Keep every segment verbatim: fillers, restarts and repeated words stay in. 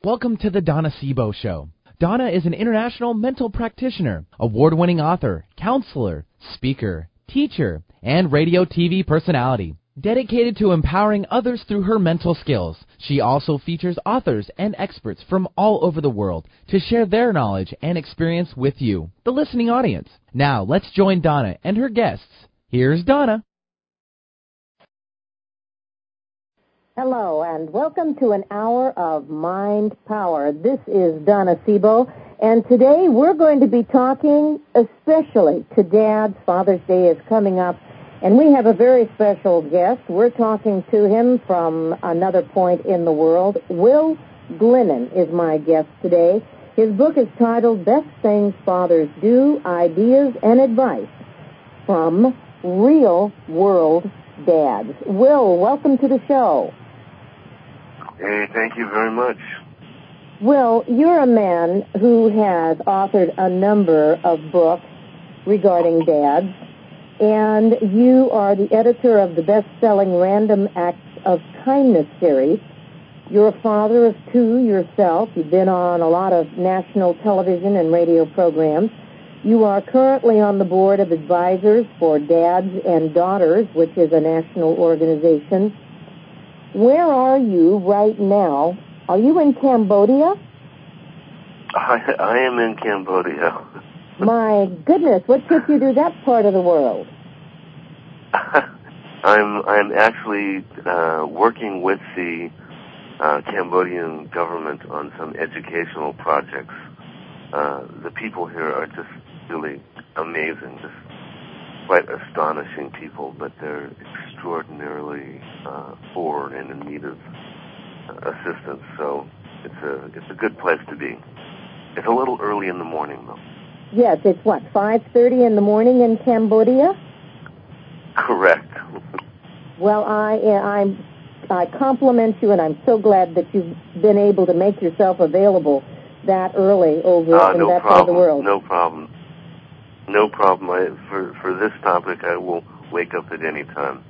Welcome to the Donna Sebo Show. Donna is an international mental practitioner, award-winning author, counselor, speaker, teacher, and radio T V personality. Dedicated to empowering others through her mental skills, she also features authors and experts from all over the world to share their knowledge and experience with you, the listening audience. Now, let's join Donna and her guests. Here's Donna. Hello, and welcome to an hour of Mind Power. This is Donna Sebo, and today we're going to be talking especially to dads. Father's Day is coming up, and we have a very special guest. We're talking to him from another point in the world. Will Glennon is my guest today. His book is titled Best Things Fathers Do, Ideas and Advice from Real World Dads. Will, welcome to the show. Hey, thank you very much. Will, you're a man who has authored a number of books regarding dads, and you are the editor of the best-selling Random Acts of Kindness series. You're a father of two yourself. You've been on a lot of national television and radio programs. You are currently on the board of advisors for Dads and Daughters, which is a national organization. Where are you right now? Are you in Cambodia? I, I am in Cambodia. My goodness, what took you to that part of the world? I'm I'm actually uh, working with the uh, Cambodian government on some educational projects. Uh, the people here are just really amazing, just quite astonishing people, but they're extraordinarily uh, poor and in need of uh, assistance. So it's a it's a good place to be. It's a little early in the morning, though. Yes, it's what, five thirty in the morning in Cambodia? Correct. Well, I I'm I compliment you, and I'm so glad that you've been able to make yourself available that early over uh, in no that problem. part of the world. No problem. No problem. I, for for this topic, I will wake up at any time.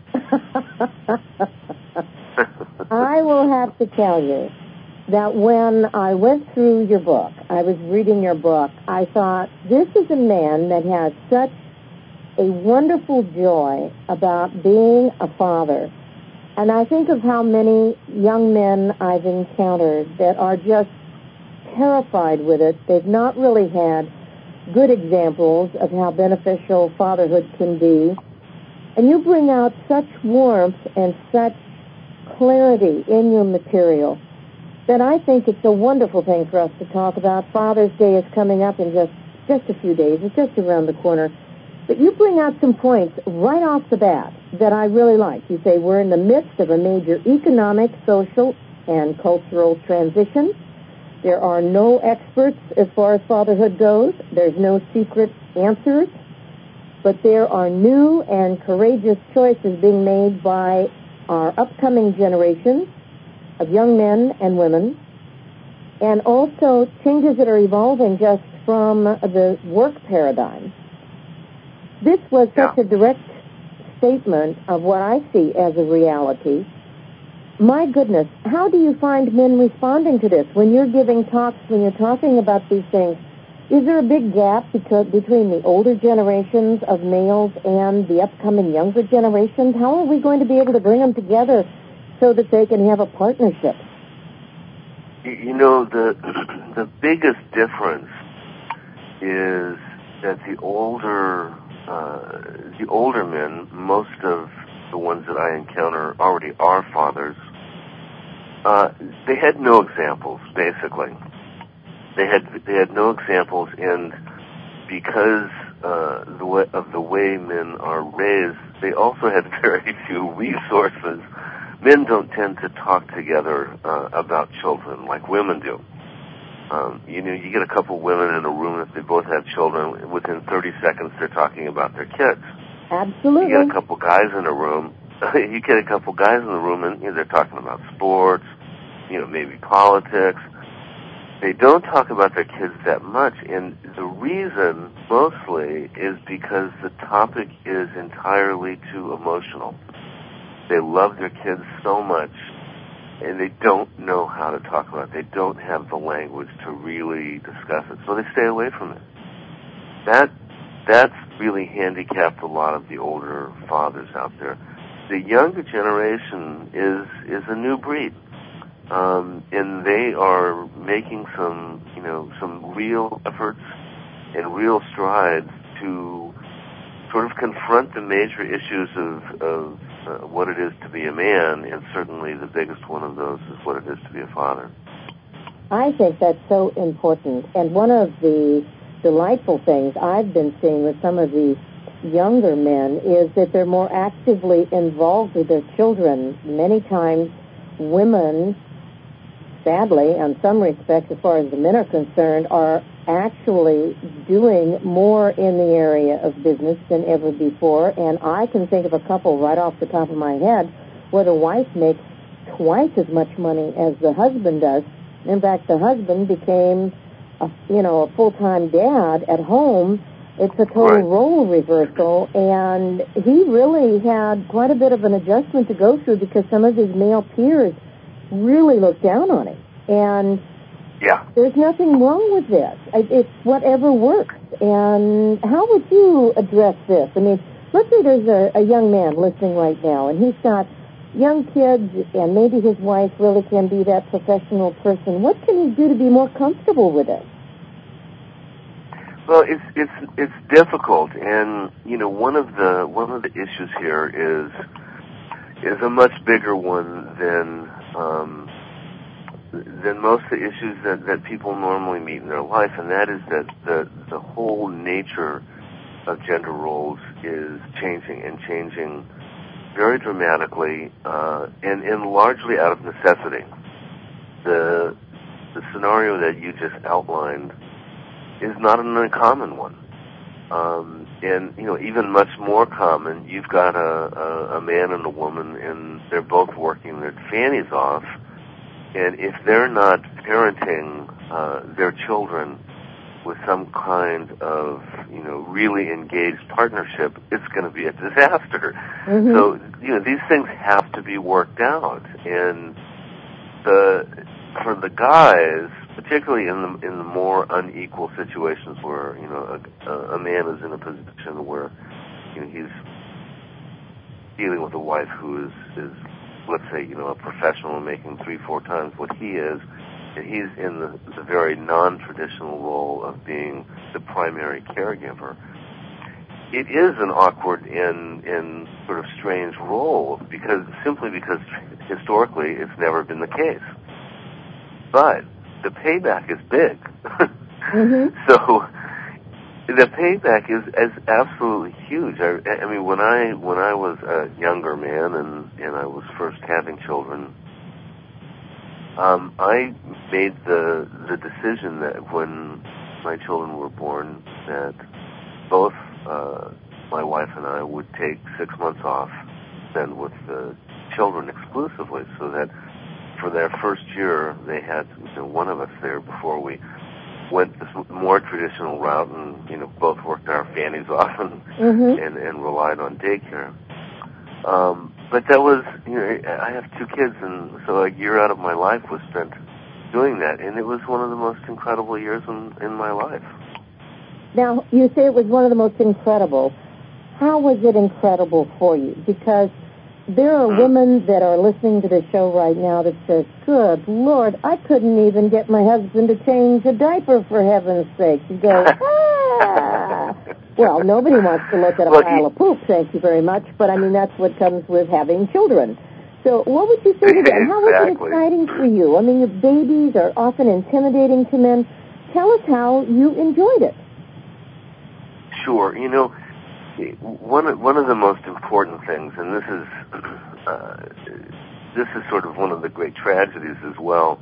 I will have to tell you that when I went through your book, I was reading your book, I thought, this is a man that has such a wonderful joy about being a father. And I think of how many young men I've encountered that are just terrified with it. They've not really had good examples of how beneficial fatherhood can be. And you bring out such warmth and such clarity in your material that I think it's a wonderful thing for us to talk about. Father's Day is coming up in just, just a few days. It's just around the corner. But you bring out some points right off the bat that I really like. You say we're in the midst of a major economic, social, and cultural transition. There are no experts as far as fatherhood goes. There's no secret answers. But there are new and courageous choices being made by our upcoming generations of young men and women, and also changes that are evolving just from the work paradigm. This was such Yeah. a direct statement of what I see as a reality. My goodness, how do you find men responding to this? When you're giving talks, when you're talking about these things, is there a big gap because, between the older generations of males and the upcoming younger generations? How are we going to be able to bring them together so that they can have a partnership? You know, the the biggest difference is that the older uh, the older men, most of the ones that I encounter already are fathers. Uh, they had no examples, basically. They had they had no examples, and because uh, the way, of the way men are raised, they also had very few resources. Men don't tend to talk together uh, about children like women do. Um, you know, you get a couple women in a room, if they both have children, within thirty seconds they're talking about their kids. Absolutely. You get a couple guys in a room, you get a couple guys in the room, and you know, they're talking about sports, you know, maybe politics. They don't talk about their kids that much, and the reason, mostly, is because the topic is entirely too emotional. They love their kids so much and they don't know how to talk about it. They don't have the language to really discuss it, so they stay away from it. That that's really handicapped a lot of the older fathers out there. The younger generation is is a new breed, um, and they are making some you know some real efforts and real strides to sort of confront the major issues of, of uh, what it is to be a man, and certainly the biggest one of those is what it is to be a father. I think that's so important. And one of the delightful things I've been seeing with some of these younger men is that they're more actively involved with their children. Many times women, sadly, in some respects, as far as the men are concerned, are actually doing more in the area of business than ever before. And I can think of a couple right off the top of my head where the wife makes twice as much money as the husband does. In fact, the husband became, a, you know, a full-time dad at home. It's a total Right. role reversal, and he really had quite a bit of an adjustment to go through because some of his male peers really looked down on him. And Yeah. there's nothing wrong with this. It's whatever works. And how would you address this? I mean, let's say there's a, a young man listening right now, and he's got young kids, and maybe his wife really can be that professional person. What can he do to be more comfortable with it? Well, it's it's it's difficult, and you know one of the one of the issues here is is a much bigger one than um, than most of the issues that, that people normally meet in their life, and that is that the the whole nature of gender roles is changing and changing very dramatically, uh, and and largely out of necessity. The the scenario that you just outlined is not an uncommon one. Um, and, you know, even much more common, you've got a, a, a man and a woman, and they're both working their fannies off, and if they're not parenting uh, their children with some kind of, you know, really engaged partnership, it's going to be a disaster. Mm-hmm. So, you know, these things have to be worked out, and the for the guys, particularly in the in the more unequal situations where you know a, a man is in a position where you know he's dealing with a wife who is is let's say you know a professional and making three four times what he is, and he's in the, the very non-traditional role of being the primary caregiver. It is an awkward and and sort of strange role because simply because historically it's never been the case. But the payback is big. Mm-hmm. So the payback is, is absolutely huge. I, I mean, when I when I was a younger man and, and I was first having children, um, I made the the decision that when my children were born, that both uh, my wife and I would take six months off, spend with the children exclusively, so that for their first year, they had you know, one of us there before we went this more traditional route, and you know both worked our fannies off and Mm-hmm. and, and relied on daycare. Um, but that was, you know, I have two kids, and so a year out of my life was spent doing that, and it was one of the most incredible years in, in my life. Now, you say it was one of the most incredible. How was it incredible for you? Because there are women that are listening to the show right now that says, good Lord, I couldn't even get my husband to change a diaper, for heaven's sake. You go, ah. Well, nobody wants to look at a Well, pile you, of poop, thank you very much, but I mean, that's what comes with having children. So what would you say to them? How was it Exactly. exciting for you? I mean, your babies are often intimidating to men. Tell us how you enjoyed it. Sure. You know, one of, one of the most important things, and this is uh, this is sort of one of the great tragedies as well,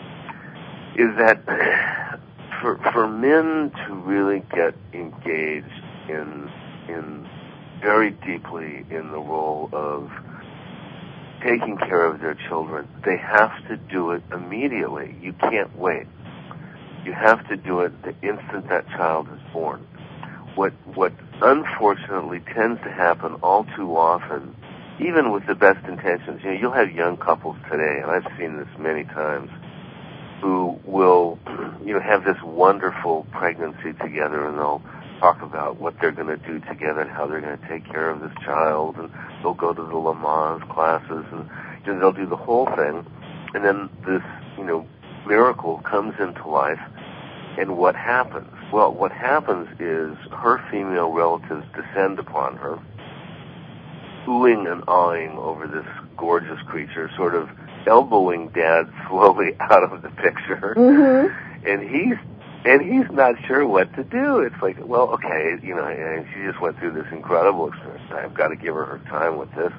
is that for for men to really get engaged in in very deeply in the role of taking care of their children, they have to do it immediately. You can't wait. You have to do it the instant that child is born. What what unfortunately tends to happen all too often, even with the best intentions, you know, you'll have young couples today, and I've seen this many times, who will, you know, have this wonderful pregnancy together, and they'll talk about what they're going to do together and how they're going to take care of this child, and they'll go to the Lamaze classes, and you know, they'll do the whole thing, and then this, you know, miracle comes into life, and what happens? Well, what happens is her female relatives descend upon her, oohing and awing over this gorgeous creature, sort of elbowing Dad slowly out of the picture, mm-hmm. and he's and he's not sure what to do. It's like, well, okay, you know, and she just went through this incredible experience. I've got to give her her time with this,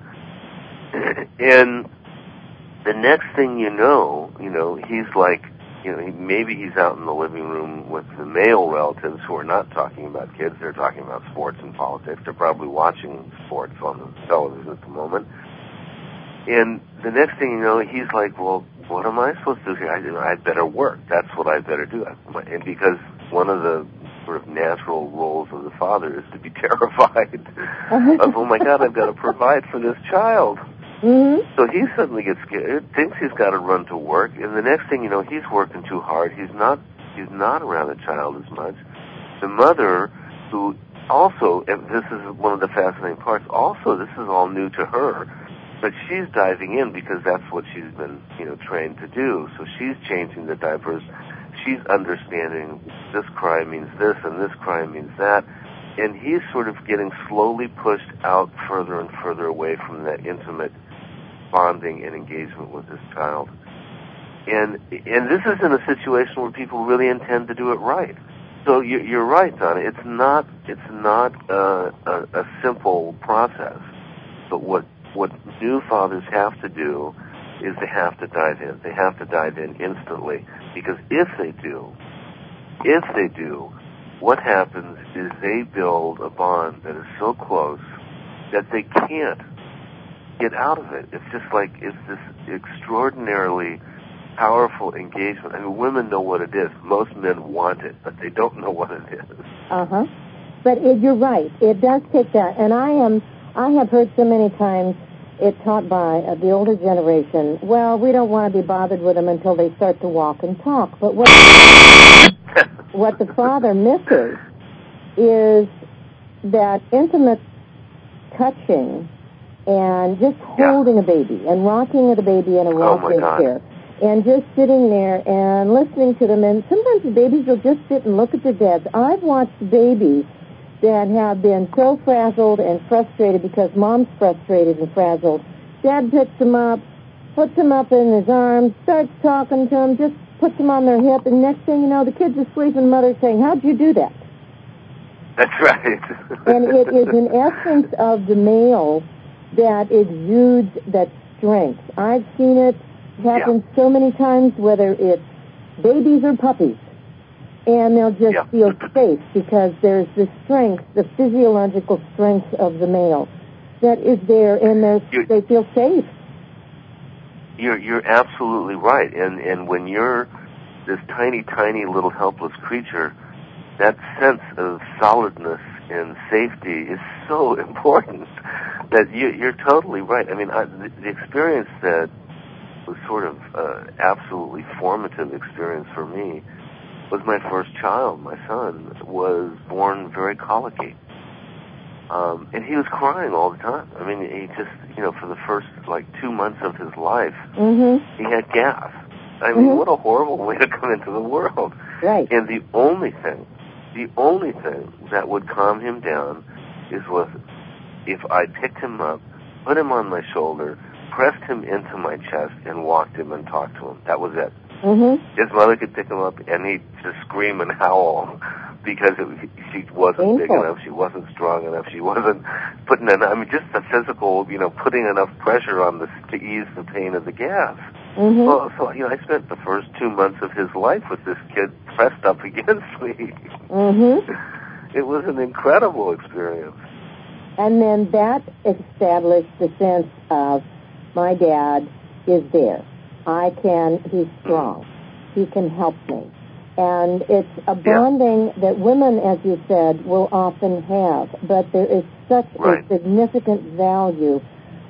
and the next thing you know, you know, he's like, you know, maybe he's out in the living room with the male relatives who are not talking about kids. They're talking about sports and politics. They're probably watching sports on the television at the moment. And the next thing you know, he's like, well, what am I supposed to do here? I, you know, I'd better work. That's what I'd better do. And because one of the sort of natural roles of the father is to be terrified of, oh, my God, I've got to provide for this child. Mm-hmm. So he suddenly gets scared, thinks he's got to run to work, and the next thing you know, he's working too hard. He's not he's not around the child as much. The mother, who also, and this is one of the fascinating parts, also this is all new to her, but she's diving in because that's what she's been, you know, trained to do. So she's changing the diapers. She's understanding this cry means this and this cry means that. And he's sort of getting slowly pushed out further and further away from that intimate bonding and engagement with this child. And and this is in a situation where people really intend to do it right. So you, you're right, Donna. It's not it's not uh, a, a simple process. But what what new fathers have to do is they have to dive in. They have to dive in instantly, because if they do, if they do, what happens is they build a bond that is so close that they can't get out of it. It's just like, it's this extraordinarily powerful engagement. I mean, women know what it is. Most men want it, but they don't know what it is. Uh-huh. But it, you're right. It does take that. And I am, I have heard so many times it taught by uh, the older generation, well, we don't want to be bothered with them until they start to walk and talk. But what, what the father misses is that intimate touching and just holding yeah. a baby and rocking the baby in a rocking oh chair and just sitting there and listening to them. And sometimes the babies will just sit and look at their dads. I've watched babies that have been so frazzled and frustrated because mom's frustrated and frazzled. Dad picks them up, puts them up in his arms, starts talking to them, just puts them on their hip, and next thing you know, the kid's asleep and mother's saying, how'd you do that? That's right. And it is an essence of the male that exudes that strength. I've seen it happen yeah. so many times, whether it's babies or puppies, and they'll just yeah. feel safe because there's the strength, the physiological strength of the male that is there, and they're, they feel safe. You're you're absolutely right, and and when you're this tiny, tiny little helpless creature, that sense of solidness and safety is so important that you, you're totally right. I mean, I, the, the experience that was sort of uh, absolutely formative experience for me was my first child. My son was born very colicky. Um, and he was crying all the time. I mean, he just, you know, for the first, like, two months of his life, mm-hmm. he had gas. I mean, mm-hmm. what a horrible way to come into the world. Right. And the only thing, the only thing that would calm him down is with, if I picked him up, put him on my shoulder, pressed him into my chest, and walked him and talked to him. That was it. Mm-hmm. His mother could pick him up, and he'd just scream and howl because it, she wasn't Painful. big enough, she wasn't strong enough, she wasn't putting enough, I mean, just the physical, you know, putting enough pressure on this to ease the pain of the gas. Mm-hmm. Well, so, you know, I spent the first two months of his life with this kid pressed up against me. Mm-hmm. It was an incredible experience. And then that established the sense of, my dad is there. I can, he's strong. He can help me. And it's a bonding yeah. that women, as you said, will often have. But there is such right. a significant value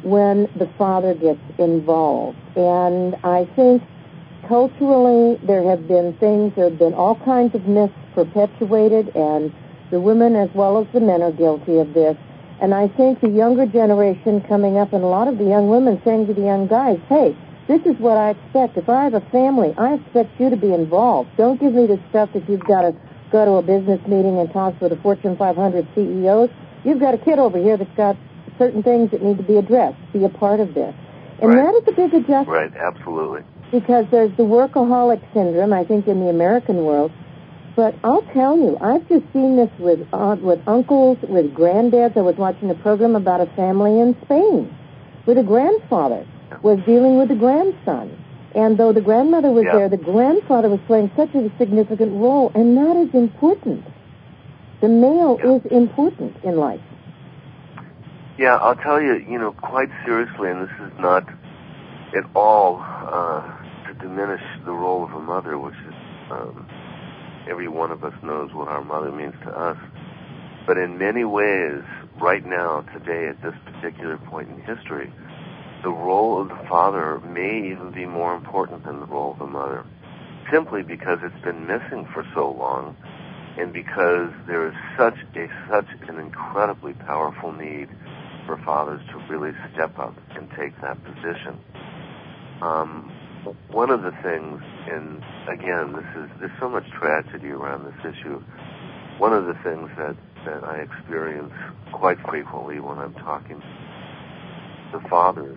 when the father gets involved. And I think culturally there have been things, there have been all kinds of myths perpetuated, and the women as well as the men are guilty of this. And I think the younger generation coming up, and a lot of the young women saying to the young guys, hey, this is what I expect. If I have a family, I expect you to be involved. Don't give me this stuff that you've got to go to a business meeting and talk with the Fortune five hundred C E Os. You've got a kid over here that's got certain things that need to be addressed. Be a part of this. And right. that is a big adjustment. Right, absolutely. Because there's the workaholic syndrome, I think, in the American world. But I'll tell you, I've just seen this with uh, with uncles, with granddads. I was watching a program about a family in Spain where the grandfather was dealing with the grandson. And though the grandmother was yeah. there, the grandfather was playing such a significant role, and that is important. The male yeah. is important in life. Yeah, I'll tell you, you know, quite seriously, and this is not at all uh, to diminish the role of a mother, which is, um, every one of us knows what our mother means to us. But in many ways, right now, today, at this particular point in history, the role of the father may even be more important than the role of the mother, simply because it's been missing for so long, and because there is such a such an incredibly powerful need for fathers to really step up and take that position. Um, one of the things, and again, this is there's so much tragedy around this issue. One of the things that, that I experience quite frequently when I'm talking to fathers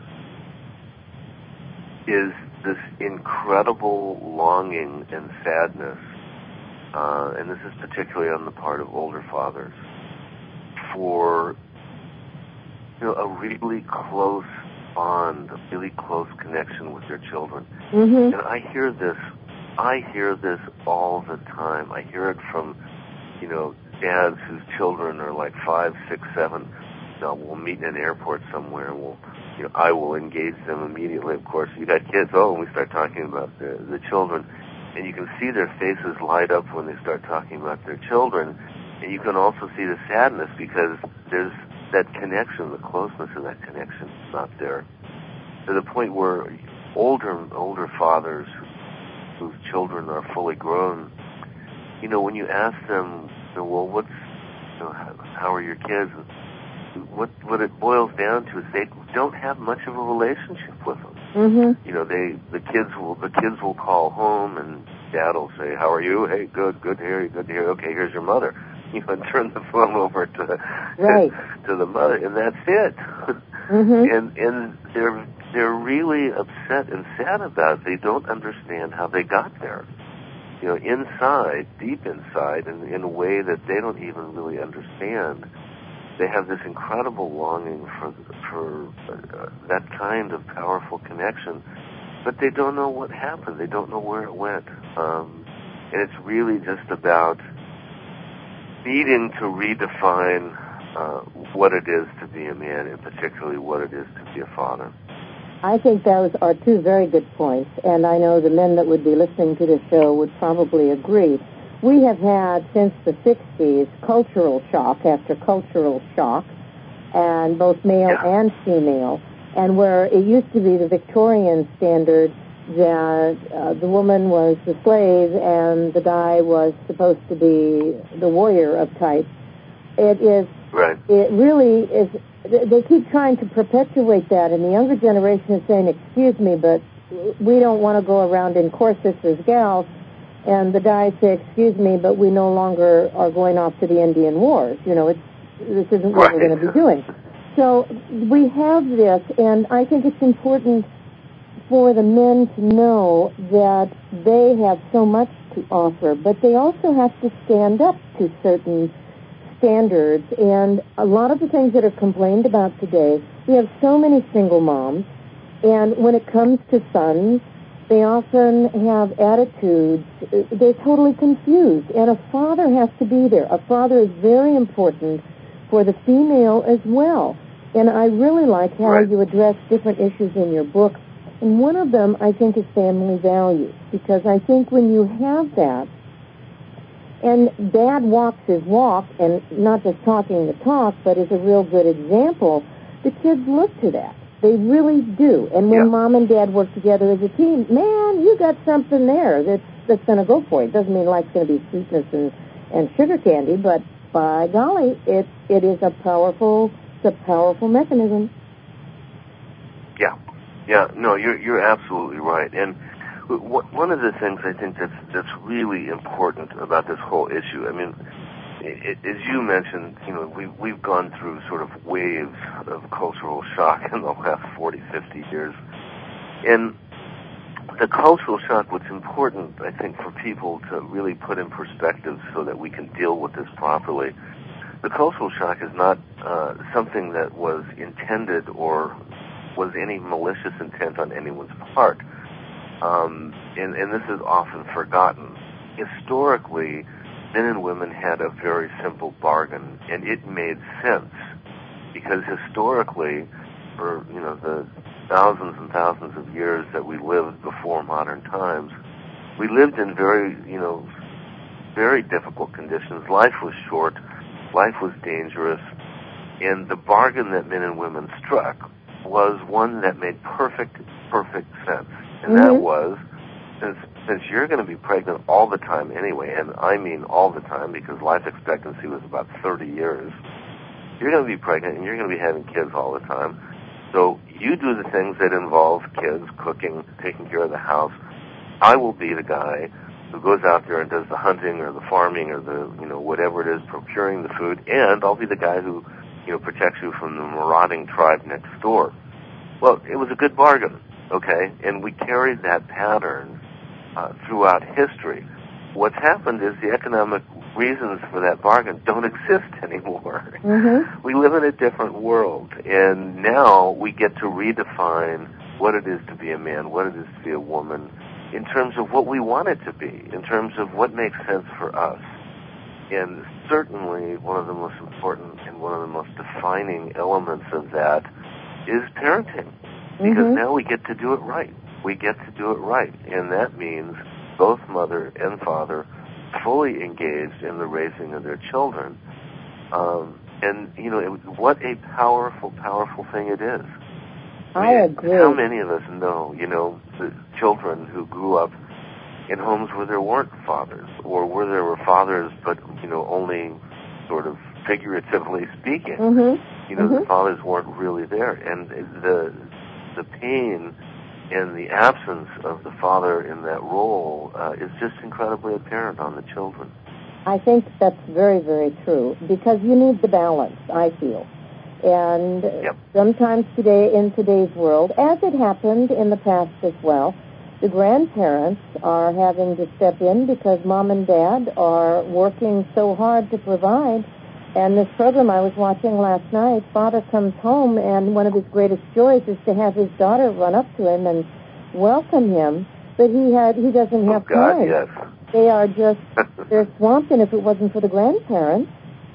is this incredible longing and sadness, uh, and this is particularly on the part of older fathers, for you know, a really close bond, a really close connection with their children. Mm-hmm. And I hear this, I hear this all the time. I hear it from, you know, dads whose children are like five, six, seven. You know, we'll meet in an airport somewhere, and we'll, you know, I will engage them immediately. Of course, you got kids. Oh, and we start talking about the, the children, and you can see their faces light up when they start talking about their children, and you can also see the sadness because there's that connection, the closeness of that connection is not there. To the point where older older fathers whose children are fully grown, you know, when you ask them, you know, well, what's, you know, how, how are your kids? What what it boils down to is they don't have much of a relationship with them. Mm-hmm. You know, they the kids will the kids will call home and dad will say, "How are you? Hey, good, good to hear you, good to hear you. Okay, here's your mother." You know, and turn the phone over to right. to, to the mother, and that's it. Mm-hmm. And and they're they're really upset and sad about it. They don't understand how they got there. You know, inside, deep inside, and in a way that they don't even really understand. They have this incredible longing for for uh, that kind of powerful connection, but they don't know what happened. They don't know where it went. Um, and it's really just about needing to redefine uh, what it is to be a man, and particularly what it is to be a father. I think those are two very good points, and I know the men that would be listening to this show would probably agree. We have had, since the sixties, cultural shock after cultural shock, and both male yeah. and female, and where it used to be the Victorian standard that uh, the woman was the slave and the guy was supposed to be the warrior of type. It is, right. It really is, they keep trying to perpetuate that, and the younger generation is saying, excuse me, but we don't want to go around in corsets as gals. And the guys say, excuse me, but we no longer are going off to the Indian Wars. You know, it's, this isn't what right. we're going to be doing. So we have this, and I think it's important for the men to know that they have so much to offer, but they also have to stand up to certain standards. And a lot of the things that are complained about today, we have so many single moms, and when it comes to sons, they often have attitudes, they're totally confused, and a father has to be there. A father is very important for the female as well. And I really like how right. you address different issues in your book. And one of them, I think, is family values, because I think when you have that, and Dad walks his walk, and not just talking the talk, but is a real good example, the kids look to that. They really do. And when Yeah. mom and dad work together as a team, man, you got something there that's that's going to go for you. It doesn't mean life's going to be sweetness and, and sugar candy, but by golly, it it is a powerful, it's a powerful mechanism. Yeah, yeah. No, you're you're absolutely right. And w- one of the things I think that's that's really important about this whole issue, I mean, it, as you mentioned, you know, we we've gone through sort of waves of cultural shock in the last forty, fifty years, and the cultural shock, what's important, I think, for people to really put in perspective so that we can deal with this properly, the cultural shock is not uh, something that was intended or was any malicious intent on anyone's part. Um, and, and this is often forgotten. Historically, men and women had a very simple bargain, and it made sense because historically, for you know the thousands and thousands of years that we lived before modern times, we lived in very, you know, very difficult conditions. Life was short, life was dangerous, and the bargain that men and women struck was one that made perfect, perfect sense. And Mm-hmm. that was, since since you're going to be pregnant all the time anyway, and I mean all the time because life expectancy was about thirty years, you're going to be pregnant and you're going to be having kids all the time. So you do the things that involve kids, cooking, taking care of the house. I will be the guy who goes out there and does the hunting or the farming or the, you know, whatever it is, procuring the food, and I'll be the guy who, you know, protects you from the marauding tribe next door. Well, it was a good bargain, okay? And we carried that pattern uh, throughout history. What's happened is the economic reasons for that bargain don't exist anymore. Mm-hmm. We live in a different world, and now we get to redefine what it is to be a man, what it is to be a woman, in terms of what we want it to be, in terms of what makes sense for us. And certainly one of the most important and one of the most defining elements of that is parenting, because Mm-hmm. now we get to do it right. We get to do it right, and that means both mother and father fully engaged in the raising of their children. Um, and, you know, it, what a powerful, powerful thing it is. I, I mean, agree. How many of us know, you know, the children who grew up in homes where there weren't fathers, or where there were fathers, but, you know, only sort of figuratively speaking. Mm-hmm. You know, mm-hmm. the fathers weren't really there. And the the pain and the absence of the father in that role uh, is just incredibly apparent on the children. I think that's very, very true, because you need the balance, I feel. And Yep. sometimes today, in today's world, as it happened in the past as well, the grandparents are having to step in because mom and dad are working so hard to provide. And this program I was watching last night, father comes home, and one of his greatest joys is to have his daughter run up to him and welcome him, but he had he doesn't have oh, God, time. yes. They are just, they're swamped, and if it wasn't for the grandparents,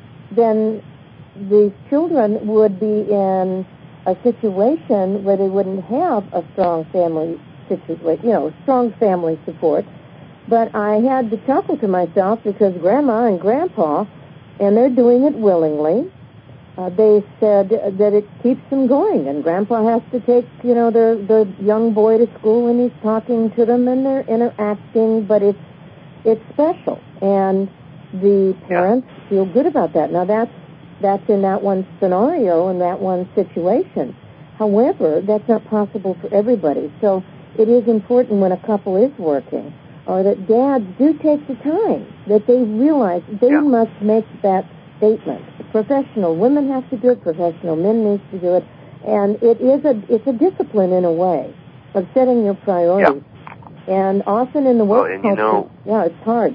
then the children would be in a situation where they wouldn't have a strong family situation, you know, strong family support. But I had to chuckle to myself because Grandma and Grandpa, and they're doing it willingly, uh, they said that it keeps them going, and Grandpa has to take, you know, the the young boy to school, and he's talking to them, and they're interacting, but it's it's special, and the parents yeah. feel good about that. Now, that's that's in that one scenario, in that one situation. However, that's not possible for everybody, so it is important when a couple is working, or that dads do take the time, that they realize they yeah. must make that statement. Professional women have to do it, professional men need to do it, and it is a it's a discipline in a way of setting your priorities. Yeah. And often in the work well, and culture, you know, yeah, it's hard.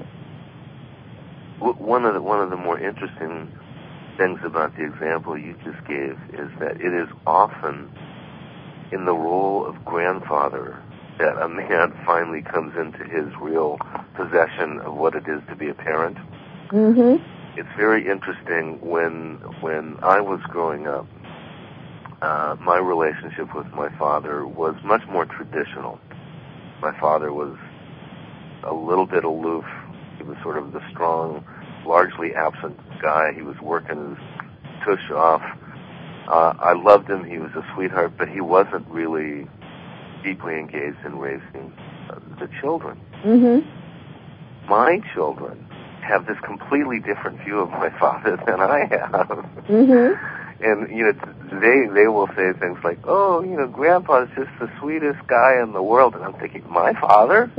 One of the one of the more interesting things about the example you just gave is that it is often in the role of grandfather that a man finally comes into his real possession of what it is to be a parent. Mm-hmm. It's very interesting when when I was growing up, uh, my relationship with my father was much more traditional. My father was a little bit aloof. He was sort of the strong, largely absent guy. He was working his tush off Uh, I loved him. He was a sweetheart, but he wasn't really deeply engaged in raising uh, the children. Mm-hmm. My children have this completely different view of my father than I have. Mm-hmm. And, you know, they they will say things like, oh, you know, Grandpa's just the sweetest guy in the world. And I'm thinking, my father?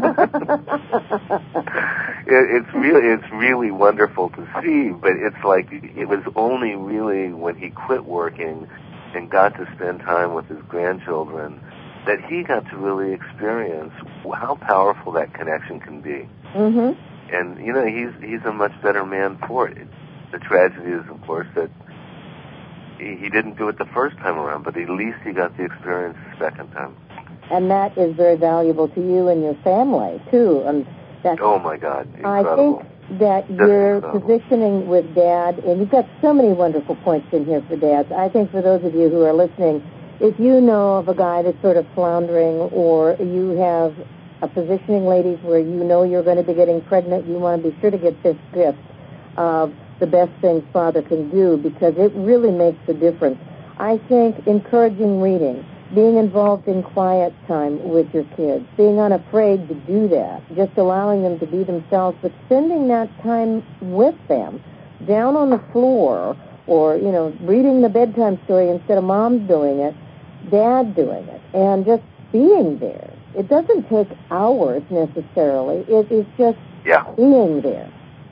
it, it's really it's really wonderful to see, but it's like it was only really when he quit working and got to spend time with his grandchildren that he got to really experience how powerful that connection can be. Mm-hmm. And, you know, he's he's a much better man for it. The tragedy is, of course, that he, he didn't do it the first time around, but at least he got the experience the second time. And that is very valuable to you and your family, too. And that's, oh, my God, incredible. I think that That's you're incredible. positioning with Dad, and you've got so many wonderful points in here for dads. I think for those of you who are listening, if you know of a guy that's sort of floundering, or you have a positioning, ladies, where you know you're going to be getting pregnant, you want to be sure to get this gift of the best things Father can do, because it really makes a difference. I think encouraging reading, being involved in quiet time with your kids, being unafraid to do that, just allowing them to be themselves, but spending that time with them, down on the floor, or, you know, reading the bedtime story instead of Mom doing it, Dad doing it, and just being there. It doesn't take hours necessarily. It is just yeah. being there.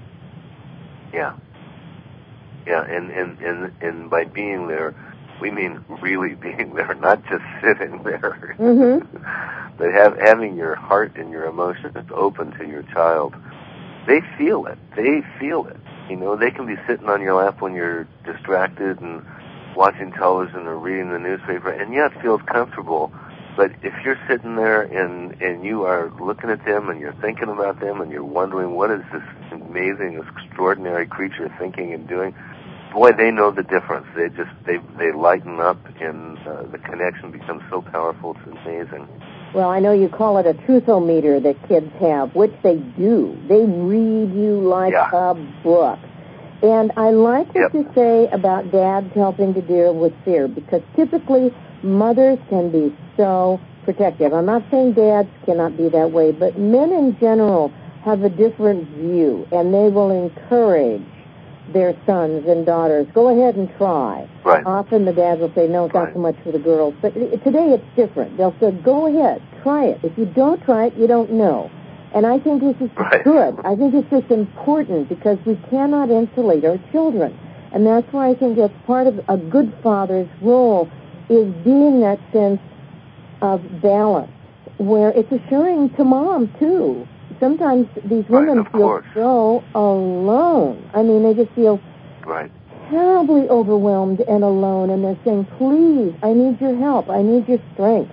Yeah. Yeah, and, and, and, and by being there, we mean really being there, not just sitting there. Mm-hmm. But have, having your heart and your emotions open to your child. They feel it. They feel it. You know, they can be sitting on your lap when you're distracted and watching television or reading the newspaper, and yeah, it feels comfortable. But if you're sitting there and, and you are looking at them and you're thinking about them and you're wondering what is this amazing, extraordinary creature thinking and doing, boy, they know the difference. They just, they they lighten up, and uh, the connection becomes so powerful, it's amazing. Well, I know you call it a truthometer that kids have, which they do. They read you like yeah. a book. And I like what yep. you say about dads helping to deal with fear, because typically mothers can be so protective. I'm not saying dads cannot be that way, but men in general have a different view, and they will encourage their sons and daughters, go ahead and try. Right. Often the dads will say, no, it's right. not so much for the girls. But today it's different. They'll say, go ahead, try it. If you don't try it, you don't know. And I think this is right. good. I think it's just important, because we cannot insulate our children. And that's why I think that's part of a good father's role, is being that sense of balance, where it's assuring to Mom, too. Sometimes these women right, feel course. so alone. I mean, they just feel right. terribly overwhelmed and alone, and they're saying, please, I need your help. I need your strength.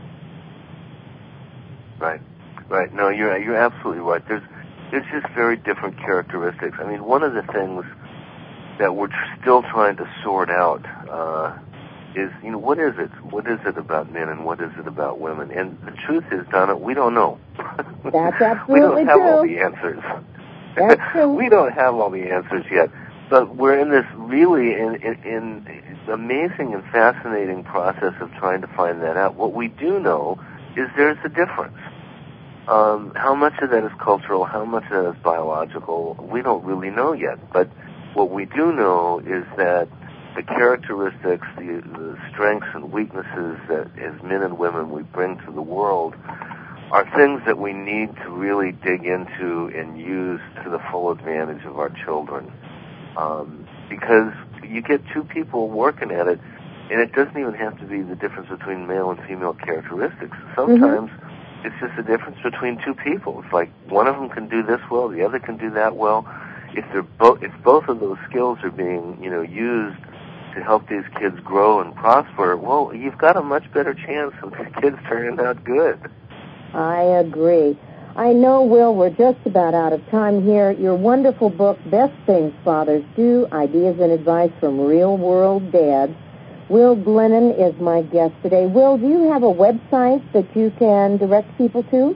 Right. Right. No, you're you're absolutely right. There's there's just very different characteristics. I mean, one of the things that we're still trying to sort out uh, is, you know, what is it? What is it about men and what is it about women? And the truth is, Donna, we don't know. That's absolutely we don't have true. all the answers. That's true. We don't have all the answers yet. But we're in this really in, in, in amazing and fascinating process of trying to find that out. What we do know is there's a difference. Um, how much of that is cultural, how much of that is biological, we don't really know yet. But what we do know is that the characteristics, the, the strengths and weaknesses that as men and women we bring to the world are things that we need to really dig into and use to the full advantage of our children. Um, because you get two people working at it, and it doesn't even have to be the difference between male and female characteristics. Sometimes mm-hmm. it's just the difference between two people. It's like one of them can do this well, the other can do that well. If they're both, if both of those skills are being, you know, used to help these kids grow and prosper, well, you've got a much better chance of the kids turning out good. I agree. I know, Will, we're just about out of time here. Your wonderful book, Best Things Fathers Do, Ideas and Advice from Real-World Dads. Will Glennon is my guest today. Will, do you have a website that you can direct people to?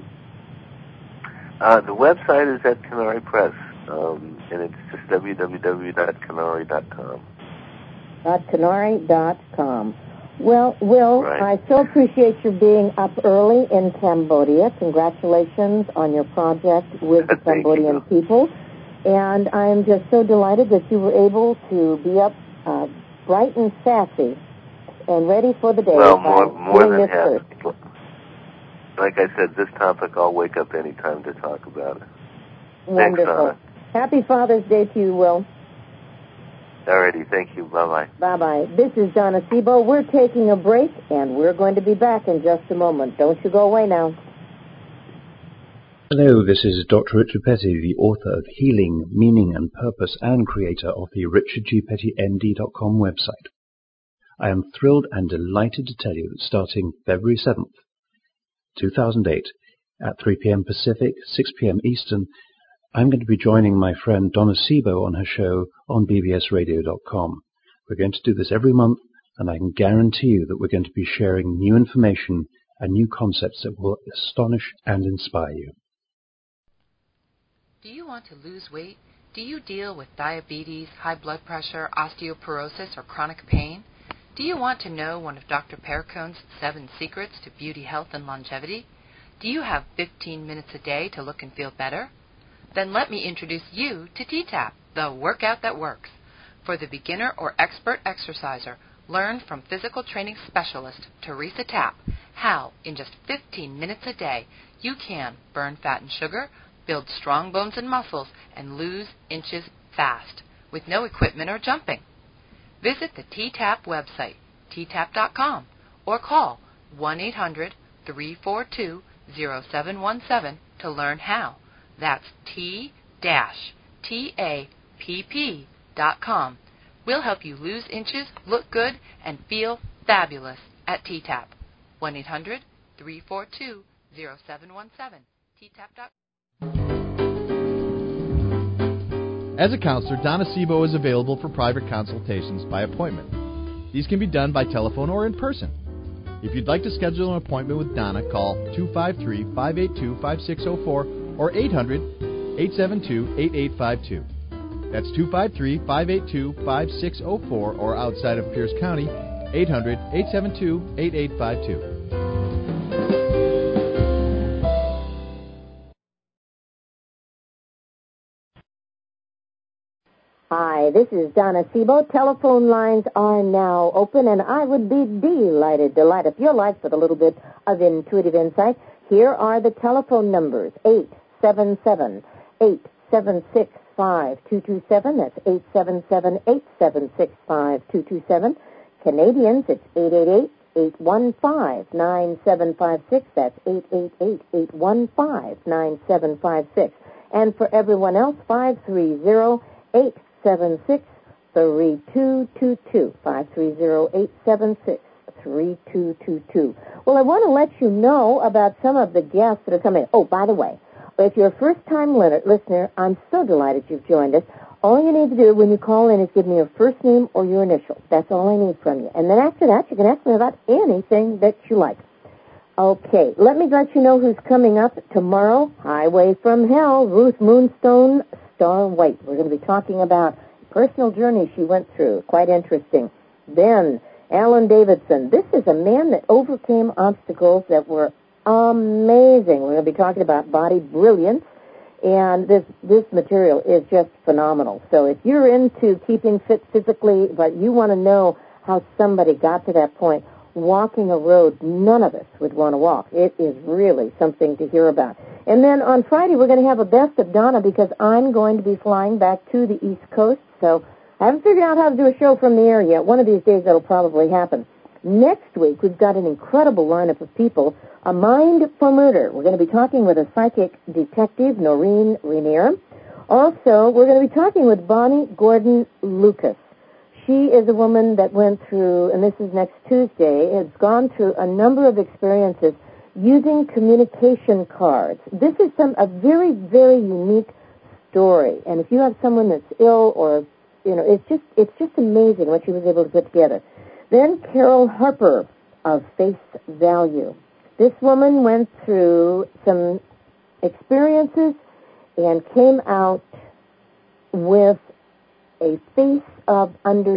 Uh, the website is at Canary Press, um, and it's just w w w dot canary dot com. dot canary dot com. Well, Will, Right. I so appreciate your being up early in Cambodia. Congratulations on your project with the Thank Cambodian you. people. And I'm just so delighted that you were able to be up uh, bright and sassy and ready for the day. Well, by more, more doing than this happy. first. Like I said, this topic, I'll wake up any time to talk about it. Wonderful. Thanks, Donna. Happy Father's Day to you, Will. Alrighty, thank you. Bye-bye. Bye-bye. This is Donna Sebo. We're taking a break, and we're going to be back in just a moment. Don't you go away now. Hello, this is Doctor Richard Petty, the author of Healing, Meaning and Purpose and creator of the richard g petty m d dot com website. I am thrilled and delighted to tell you that starting February seventh, two thousand eight, at three p.m. Pacific, six p.m. Eastern, I'm going to be joining my friend Donna Sebo on her show on b b s radio dot com. We're going to do this every month, and I can guarantee you that we're going to be sharing new information and new concepts that will astonish and inspire you. Do you want to lose weight? Do you deal with diabetes, high blood pressure, osteoporosis, or chronic pain? Do you want to know one of Doctor Perricone's seven secrets to beauty, health, and longevity? Do you have fifteen minutes a day to look and feel better? Then let me introduce you to T TAP, the workout that works. For the beginner or expert exerciser, learn from physical training specialist Teresa Tapp how, in just fifteen minutes a day, you can burn fat and sugar, build strong bones and muscles, and lose inches fast, with no equipment or jumping. Visit the T TAP website, t tap dot com, or call one eight hundred, three four two, zero seven one seven to learn how. That's T T A P P dot com. We'll help you lose inches, look good, and feel fabulous at T TAP. one eight hundred, three four two, zero seven one seven. T tap dot com. As a counselor, Donna Sebo is available for private consultations by appointment. These can be done by telephone or in person. If you'd like to schedule an appointment with Donna, call two five three, five eight two, five six zero four or eight hundred, eight seven two, eight eight five two. That's two five three, five eight two, five six zero four or outside of Pierce County, eight hundred, eight seven two, eight eight five two. Hi, this is Donna Sebo. Telephone lines are now open, and I would be delighted to light up your life with a little bit of intuitive insight. Here are the telephone numbers, eight seven seven, eight seven six, five two two seven. That's eight seven seven, eight seven six, five two two seven. Canadians, it's eight eight eight, eight one five, nine seven five six. That's eight eight eight, eight one five, nine seven five six. And for everyone else, five three zero, eight seven six, three two two two. five three zero, eight seven six, three two two two. Well, I want to let you know about some of the guests that are coming. Oh, by the way, if you're a first-time listener, I'm so delighted you've joined us. All you need to do when you call in is give me your first name or your initial. That's all I need from you. And then after that, you can ask me about anything that you like. Okay, let me let you know who's coming up tomorrow. Highway from Hell, Ruth Moonstone, Star White. We're going to be talking about personal journey she went through. Quite interesting. Then, Alan Davidson. This is a man that overcame obstacles that were amazing. We're going to be talking about body brilliance, and this this material is just phenomenal. So if you're into keeping fit physically, but you want to know how somebody got to that point, walking a road none of us would want to walk. It is really something to hear about. And then on Friday, we're going to have a Best of Donna because I'm going to be flying back to the East Coast, so I haven't figured out how to do a show from the air yet. One of these days that'll probably happen. Next week, we've got an incredible lineup of people. A Mind for Murder. We're going to be talking with a psychic detective, Noreen Rainier. Also, we're going to be talking with Bonnie Gordon Lucas. She is a woman that went through, and this is next Tuesday, has gone through a number of experiences using communication cards. This is some a very, very unique story. And if you have someone that's ill or, you know, it's just it's just amazing what she was able to put together. Then Carol Harper of Face Value. This woman went through some experiences and came out with a face of understanding.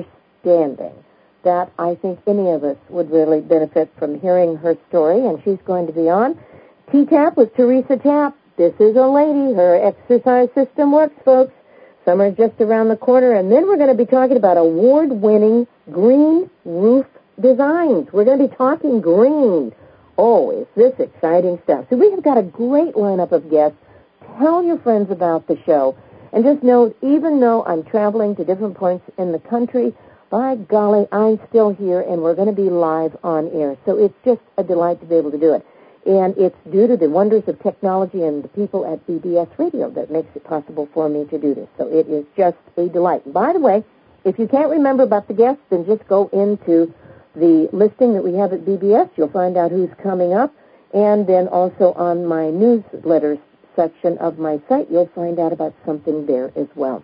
outstanding that I think any of us would really benefit from hearing her story, and she's going to be on T TAP with Teresa Tapp. This is a lady. Her exercise system works, folks. Summer just around the corner, and then we're going to be talking about award-winning green roof designs. We're going to be talking green. Oh, is this exciting stuff. So we have got a great lineup of guests. Tell your friends about the show. And just note, even though I'm traveling to different points in the country, by golly, I'm still here, and we're going to be live on air. So it's just a delight to be able to do it. And it's due to the wonders of technology and the people at B B S Radio that makes it possible for me to do this. So it is just a delight. By the way, if you can't remember about the guests, then just go into the listing that we have at B B S. You'll find out who's coming up. And then also on my newsletters section of my site, you'll find out about something there as well.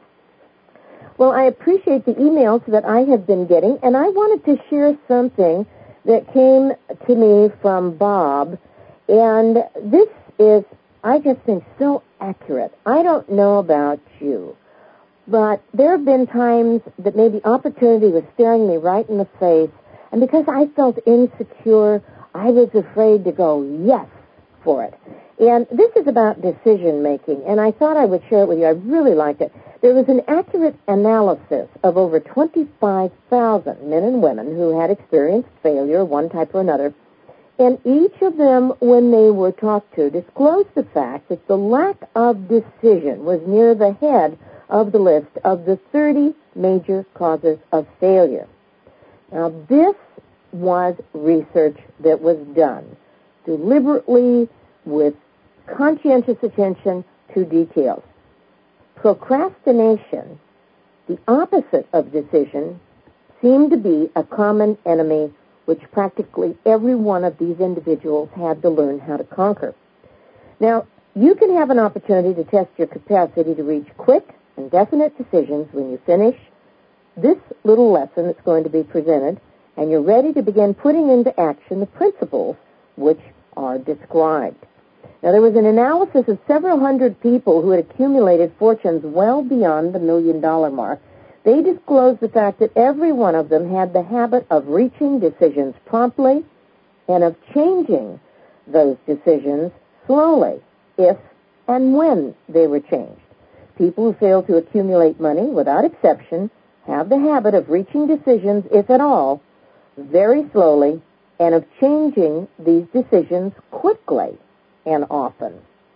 Well, I appreciate the emails that I have been getting, and I wanted to share something that came to me from Bob. And this is, I just think, so accurate. I don't know about you, but there have been times that maybe opportunity was staring me right in the face, and because I felt insecure, I was afraid to go yes for it. And this is about decision making, and I thought I would share it with you. I really liked it. There was an accurate analysis of over twenty-five thousand men and women who had experienced failure of one type or another. And each of them, when they were talked to, disclosed the fact that the lack of decision was near the head of the list of the thirty major causes of failure. Now, this was research that was done deliberately with conscientious attention to details. Procrastination, the opposite of decision, seemed to be a common enemy which practically every one of these individuals had to learn how to conquer. Now, you can have an opportunity to test your capacity to reach quick and definite decisions when you finish this little lesson that's going to be presented, and you're ready to begin putting into action the principles which are described. Now, there was an analysis of several hundred people who had accumulated fortunes well beyond the million-dollar mark. They disclosed the fact that every one of them had the habit of reaching decisions promptly and of changing those decisions slowly, if and when they were changed. People who fail to accumulate money, without exception, have the habit of reaching decisions, if at all, very slowly, and of changing these decisions quickly and often.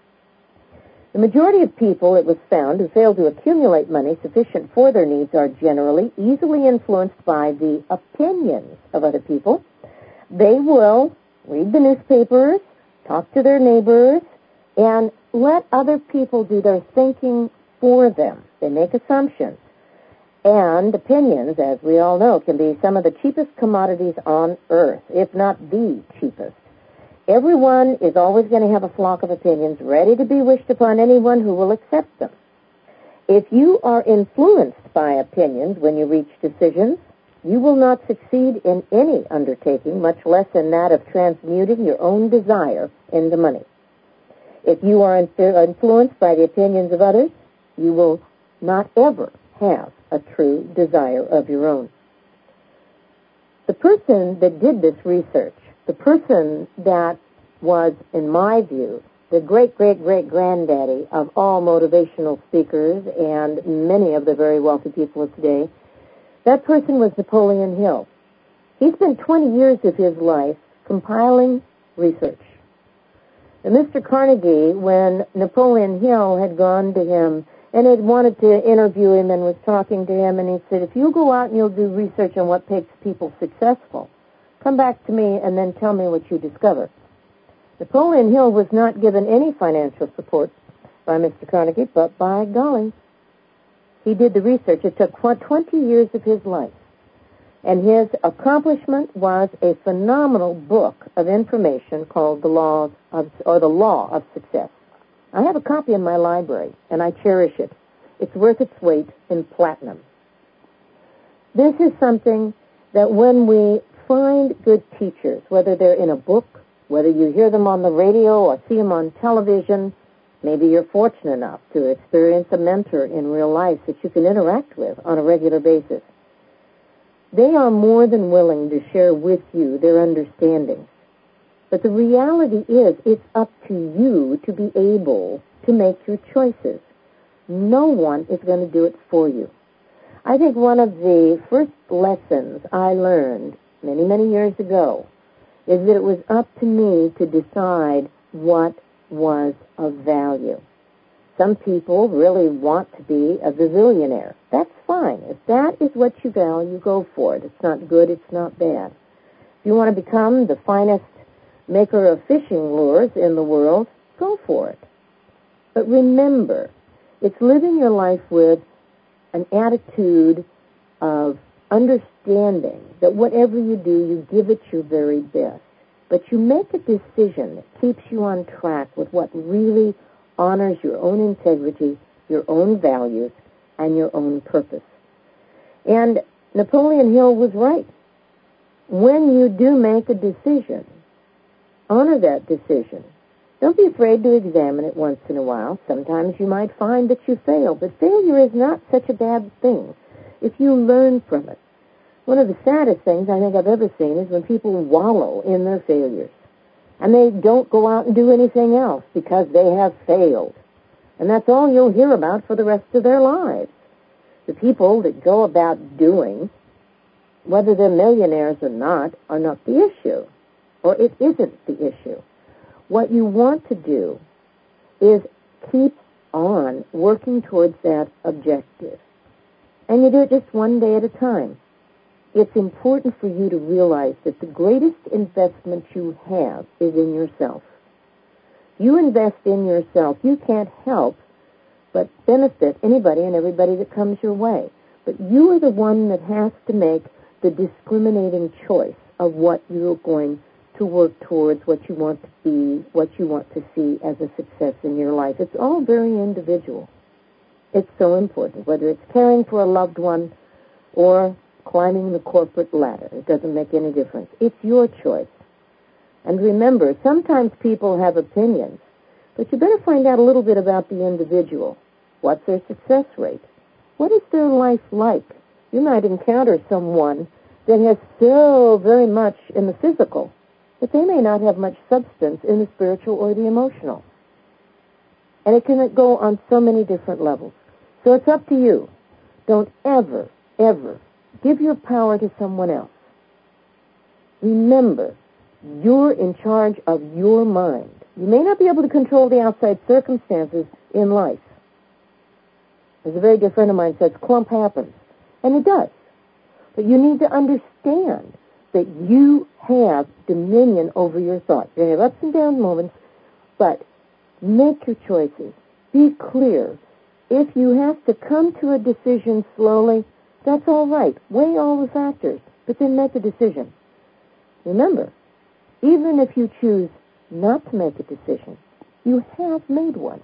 The majority of people, it was found, who fail to accumulate money sufficient for their needs are generally easily influenced by the opinions of other people. They will read the newspapers, talk to their neighbors, and let other people do their thinking for them. They make assumptions. And opinions, as we all know, can be some of the cheapest commodities on earth, if not the cheapest. Everyone is always going to have a flock of opinions ready to be wished upon anyone who will accept them. If you are influenced by opinions when you reach decisions, you will not succeed in any undertaking, much less in that of transmuting your own desire into money. If you are influenced by the opinions of others, you will not ever have a true desire of your own. The person that did this research, the person that was, in my view, the great-great-great-granddaddy of all motivational speakers and many of the very wealthy people of today, that person was Napoleon Hill. He spent twenty years of his life compiling research. And Mister Carnegie, when Napoleon Hill had gone to him and had wanted to interview him and was talking to him, and he said, if you go out and you'll do research on what makes people successful, come back to me and then tell me what you discover. Napoleon Hill was not given any financial support by Mister Carnegie, but by golly, he did the research. It took twenty years of his life. And his accomplishment was a phenomenal book of information called The Law of, or The Law of Success. I have a copy in my library, and I cherish it. It's worth its weight in platinum. This is something that when we find good teachers, whether they're in a book, whether you hear them on the radio or see them on television, maybe you're fortunate enough to experience a mentor in real life that you can interact with on a regular basis. They are more than willing to share with you their understandings. But the reality is, it's up to you to be able to make your choices. No one is going to do it for you. I think one of the first lessons I learned many, many years ago is that it was up to me to decide what was of value. Some people really want to be a gazillionaire. That's fine. If that is what you value, go for it. It's not good, it's not bad. If you want to become the finest maker of fishing lures in the world, go for it. But remember, it's living your life with an attitude of understanding that whatever you do, you give it your very best. But you make a decision that keeps you on track with what really honors your own integrity, your own values, and your own purpose. And Napoleon Hill was right. When you do make a decision, honor that decision. Don't be afraid to examine it once in a while. Sometimes you might find that you fail, but failure is not such a bad thing if you learn from it. One of the saddest things I think I've ever seen is when people wallow in their failures, and they don't go out and do anything else because they have failed. And that's all you'll hear about for the rest of their lives. The people that go about doing, whether they're millionaires or not, are not the issue, or it isn't the issue. What you want to do is keep on working towards that objective. And you do it just one day at a time. It's important for you to realize that the greatest investment you have is in yourself. You invest in yourself, you can't help but benefit anybody and everybody that comes your way. But you are the one that has to make the discriminating choice of what you're going to work towards, what you want to be, what you want to see as a success in your life. It's all very individual. It's so important, whether it's caring for a loved one or climbing the corporate ladder. It doesn't make any difference. It's your choice. And remember, sometimes people have opinions, but you better find out a little bit about the individual. What's their success rate? What is their life like? You might encounter someone that has so very much in the physical, but they may not have much substance in the spiritual or the emotional. And it can go on so many different levels. So it's up to you. Don't ever, ever give your power to someone else. Remember, you're in charge of your mind. You may not be able to control the outside circumstances in life. As a very good friend of mine says, clump happens. And it does. But you need to understand that you have dominion over your thoughts. You have ups and down moments, but make your choices. Be clear. If you have to come to a decision slowly, that's all right. Weigh all the factors, but then make a decision. Remember, even if you choose not to make a decision, you have made one.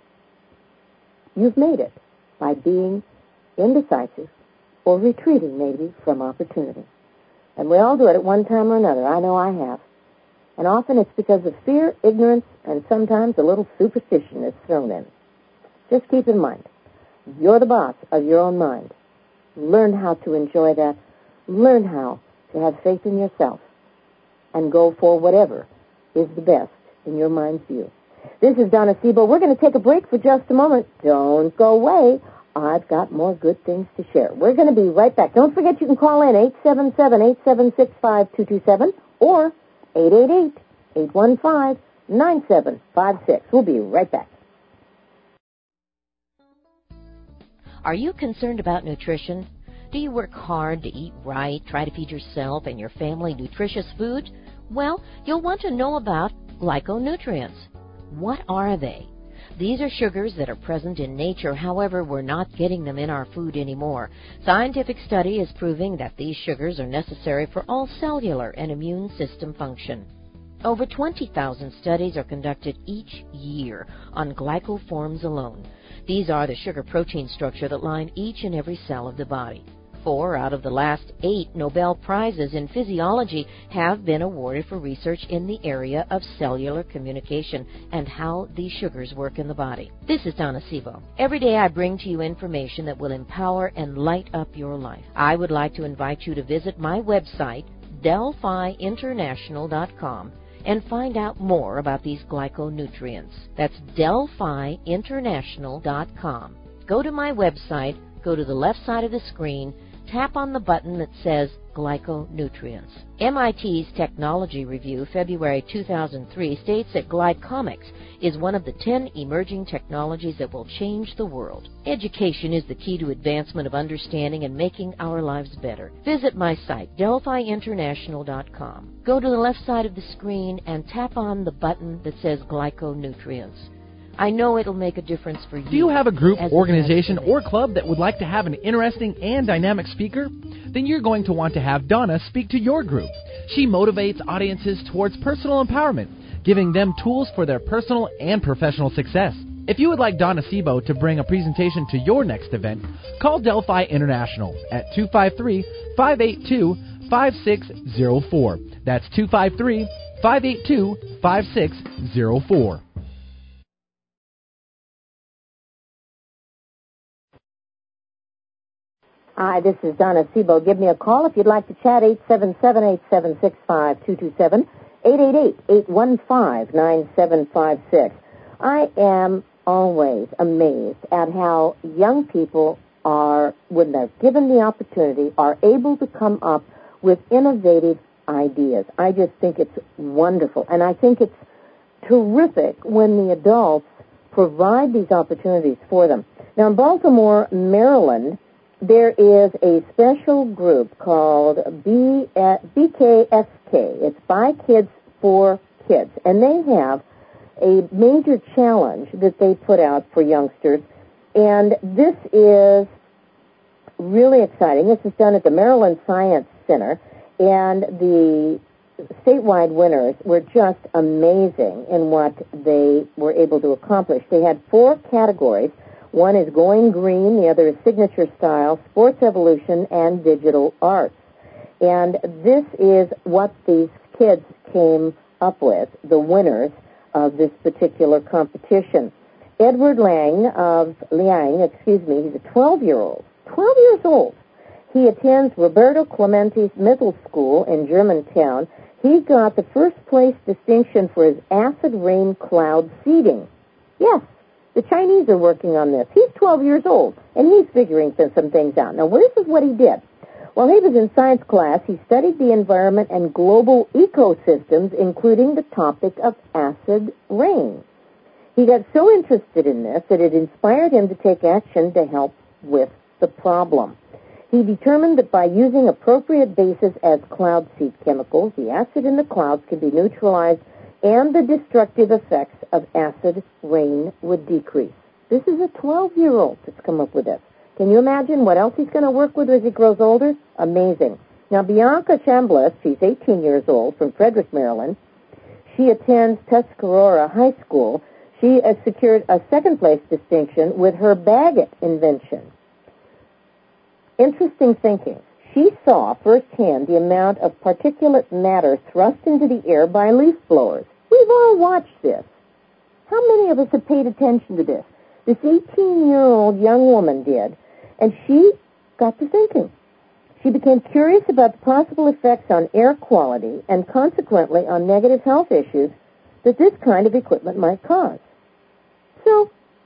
You've made it by being indecisive or retreating, maybe, from opportunity. And we all do it at one time or another. I know I have. And often it's because of fear, ignorance, and sometimes a little superstition is thrown in. Just keep in mind, you're the boss of your own mind. Learn how to enjoy that. Learn how to have faith in yourself and go for whatever is the best in your mind's view. This is Donna Sebo. We're going to take a break for just a moment. Don't go away. I've got more good things to share. We're going to be right back. Don't forget you can call in eight seven seven, eight seven six, five two two seven or eight eight eight, eight one five, nine seven five six. We'll be right back. Are you concerned about nutrition? Do you work hard to eat right, try to feed yourself and your family nutritious food? Well, you'll want to know about glyconutrients. What are they? These are sugars that are present in nature, however, we're not getting them in our food anymore. Scientific study is proving that these sugars are necessary for all cellular and immune system function. Over twenty thousand studies are conducted each year on glycoforms alone. These are the sugar protein structure that line each and every cell of the body. Four out of the last eight Nobel Prizes in physiology have been awarded for research in the area of cellular communication and how these sugars work in the body. This is Donna Sebo. Every day I bring to you information that will empower and light up your life. I would like to invite you to visit my website, Delphi International dot com, and find out more about these glyconutrients. That's Delphi International dot com. Go to my website, go to the left side of the screen, tap on the button that says Glyconutrients. M I T's Technology Review, February two thousand three, states that glycomics is one of the ten emerging technologies that will change the world. Education is the key to advancement of understanding and making our lives better. Visit my site, Delphi International dot com. Go to the left side of the screen and tap on the button that says Glyconutrients. I know it'll make a difference for you. Do you have a group, as organization, it has for me. or club that would like to have an interesting and dynamic speaker? Then you're going to want to have Donna speak to your group. She motivates audiences towards personal empowerment, giving them tools for their personal and professional success. If you would like Donna Sebo to bring a presentation to your next event, call Delphi International at two five three, five eight two, five six zero four. That's two five three, five eight two, five six zero four. Hi, this is Donna Sebo. Give me a call if you'd like to chat, eight seven seven, eight seven six, five two two seven, eight eight eight, eight one five, nine seven five six. I am always amazed at how young people are, when they're given the opportunity, are able to come up with innovative ideas. I just think it's wonderful. And I think it's terrific when the adults provide these opportunities for them. Now, in Baltimore, Maryland, there is a special group called B K S K. It's By Kids for Kids. And they have a major challenge that they put out for youngsters. And this is really exciting. This is done at the Maryland Science Center. And the statewide winners were just amazing in what they were able to accomplish. They had four categories. One is Going Green, the other is Signature Style, Sports Evolution, and Digital Arts. And this is what these kids came up with, the winners of this particular competition. Edward Lang of Liang, excuse me, he's a twelve-year-old, twelve years old. He attends Roberto Clementi's Middle School in Germantown. He got the first place distinction for his acid rain cloud seeding. Yes. The Chinese are working on this. He's twelve years old, and he's figuring some things out. Now, this is what he did. While he was in science class, he studied the environment and global ecosystems, including the topic of acid rain. He got so interested in this that it inspired him to take action to help with the problem. He determined that by using appropriate bases as cloud seed chemicals, the acid in the clouds could be neutralized and the destructive effects of acid rain would decrease. This is a twelve-year-old that's come up with this. Can you imagine what else he's going to work with as he grows older? Amazing. Now, Bianca Chambliss, she's eighteen years old, from Frederick, Maryland. She attends Tuscarora High School. She has secured a second-place distinction with her Bagot invention. Interesting thinking. She saw firsthand the amount of particulate matter thrust into the air by leaf blowers. We've all watched this. How many of us have paid attention to this? This eighteen-year-old young woman did, and she got to thinking. She became curious about the possible effects on air quality and consequently on negative health issues that this kind of equipment might cause. So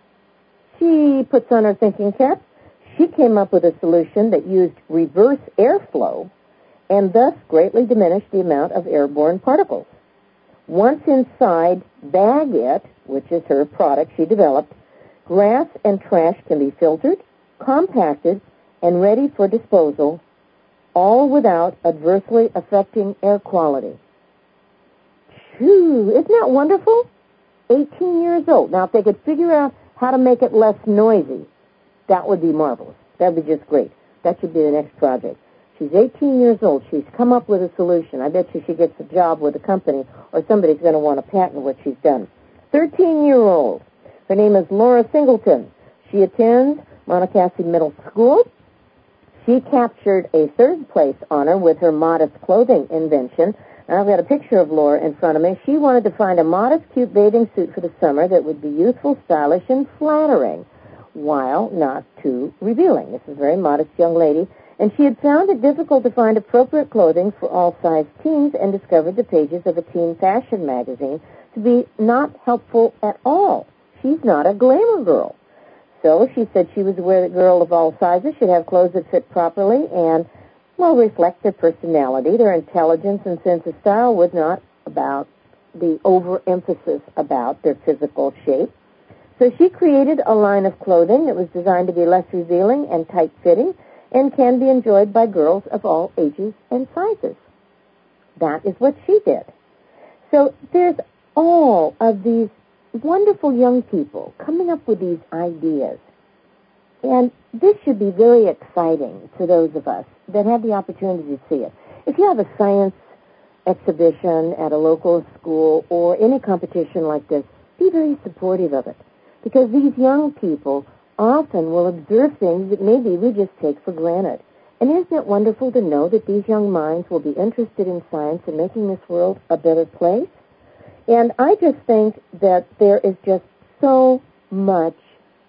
she puts on her thinking cap. She came up with a solution that used reverse airflow and thus greatly diminished the amount of airborne particles. Once inside Bagot, which is her product she developed, grass and trash can be filtered, compacted, and ready for disposal, all without adversely affecting air quality. Phew, isn't that wonderful? eighteen years old. Now, if they could figure out how to make it less noisy, that would be marvelous. That would be just great. That should be the next project. She's eighteen years old. She's come up with a solution. I bet you she gets a job with a company or somebody's going to want to patent what she's done. thirteen-year-old. Her name is Laura Singleton. She attends Montecasey Middle School. She captured a third place honor with her modest clothing invention. And I've got a picture of Laura in front of me. She wanted to find a modest, cute bathing suit for the summer that would be youthful, stylish, and flattering, while not too revealing. This is a very modest young lady. And she had found it difficult to find appropriate clothing for all size teens and discovered the pages of a teen fashion magazine to be not helpful at all. She's not a glamour girl. So she said she was aware that girls of all sizes should have clothes that fit properly and, well, reflect their personality, their intelligence, and sense of style, was not about the overemphasis about their physical shape. So she created a line of clothing that was designed to be less revealing and tight-fitting and can be enjoyed by girls of all ages and sizes. That is what she did. So there's all of these wonderful young people coming up with these ideas. And this should be very exciting to those of us that have the opportunity to see it. If you have a science exhibition at a local school or any competition like this, be very supportive of it. Because these young people often will observe things that maybe we just take for granted. And isn't it wonderful to know that these young minds will be interested in science and making this world a better place? And I just think that there is just so much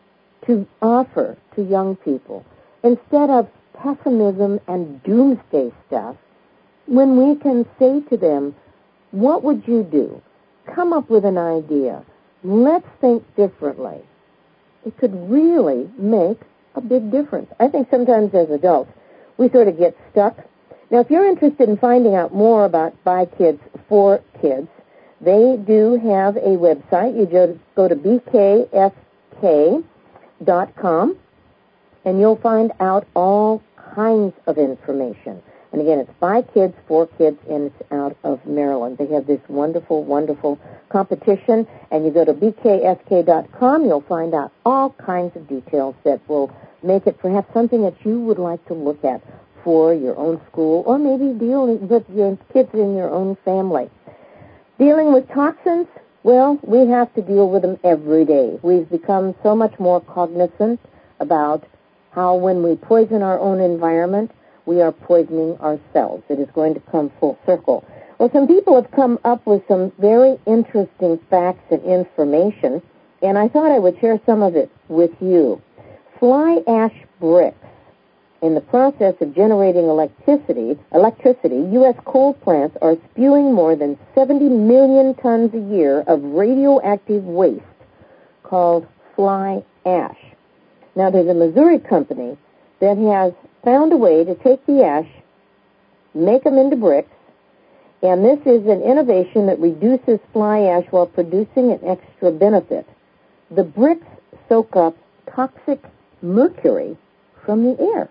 to offer to young people. Instead of pessimism and doomsday stuff, when we can say to them, what would you do? Come up with an idea. Let's think differently. It could really make a big difference. I think sometimes as adults, we sort of get stuck. Now, if you're interested in finding out more about By Kids for Kids, they do have a website. You go to b k f k dot com, and you'll find out all kinds of information. And again, it's By Kids for Kids, and it's out of Maryland. They have this wonderful, wonderful competition, and you go to b k f k dot com, you'll find out all kinds of details that will make it perhaps something that you would like to look at for your own school, or maybe dealing with your kids in your own family. Dealing with toxins, well, we have to deal with them every day. We've become so much more cognizant about how when we poison our own environment, we are poisoning ourselves. It is going to come full circle. Well, some people have come up with some very interesting facts and information, and I thought I would share some of it with you. Fly ash bricks. In the process of generating electricity, electricity, U S coal plants are spewing more than seventy million tons a year of radioactive waste called fly ash. Now, there's a Missouri company that has found a way to take the ash, make them into bricks, and this is an innovation that reduces fly ash while producing an extra benefit. The bricks soak up toxic mercury from the air.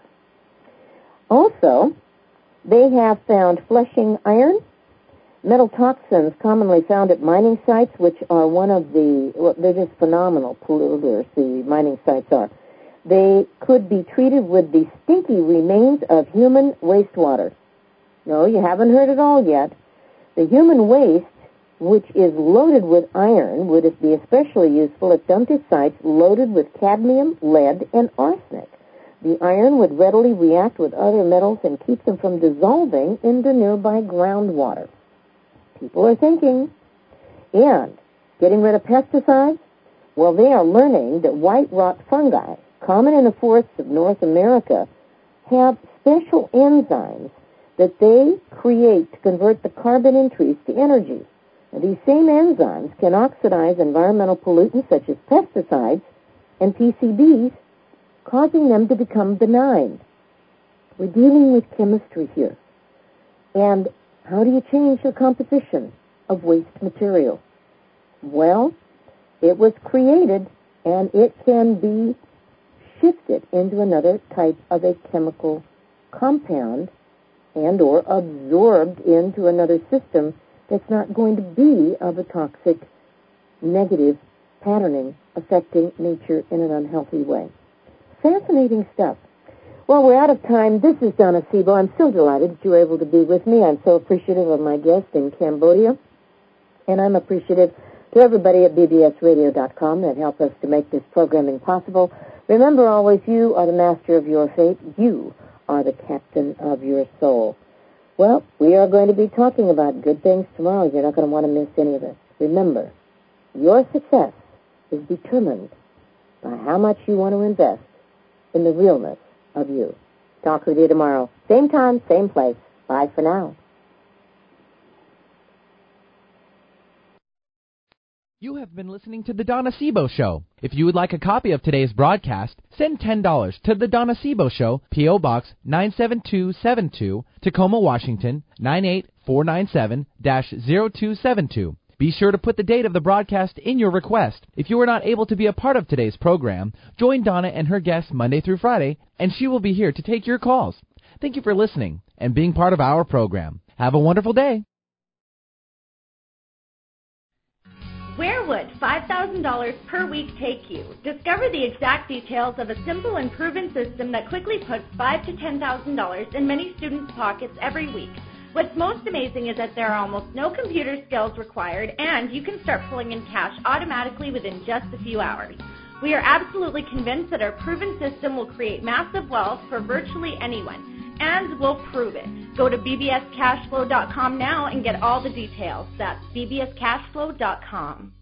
Also, they have found flushing iron, metal toxins commonly found at mining sites, which are one of the, well, they're just phenomenal polluters, the mining sites are. They could be treated with the stinky remains of human wastewater. No, you haven't heard it all yet. The human waste, which is loaded with iron, would be especially useful at dumped sites loaded with cadmium, lead, and arsenic. The iron would readily react with other metals and keep them from dissolving into nearby groundwater. People are thinking. And getting rid of pesticides? Well, they are learning that white rot fungi, common in the forests of North America, have special enzymes that they create to convert the carbon in trees to energy. Now, these same enzymes can oxidize environmental pollutants such as pesticides and P C Bs, causing them to become benign. We're dealing with chemistry here. And how do you change the composition of waste material? Well, it was created, and it can be shifted into another type of a chemical compound and or absorbed into another system that's not going to be of a toxic, negative patterning affecting nature in an unhealthy way. Fascinating stuff. Well, we're out of time. This is Donna Sebo. I'm so delighted that you were able to be with me. I'm so appreciative of my guest in Cambodia. And I'm appreciative to everybody at b b s radio dot com that helped us to make this programming possible. Remember always, you are the master of your fate. You are the captain of your soul. Well, we are going to be talking about good things tomorrow. You're not going to want to miss any of it. Remember, your success is determined by how much you want to invest in the realness of you. Talk with you tomorrow. Same time, same place. Bye for now. You have been listening to The Donna Sebo Show. If you would like a copy of today's broadcast, send ten dollars to The Donna Sebo Show, P O. Box nine seven two seven two, Tacoma, Washington, nine eight four nine seven dash zero two seven two. Be sure to put the date of the broadcast in your request. If you are not able to be a part of today's program, join Donna and her guests Monday through Friday, and she will be here to take your calls. Thank you for listening and being part of our program. Have a wonderful day. Where would five thousand dollars per week take you? Discover the exact details of a simple and proven system that quickly puts five thousand to ten thousand dollars in many students' pockets every week. What's most amazing is that there are almost no computer skills required, and you can start pulling in cash automatically within just a few hours. We are absolutely convinced that our proven system will create massive wealth for virtually anyone, and we'll prove it. Go to b b s cash flow dot com now and get all the details. That's b b s cash flow dot com.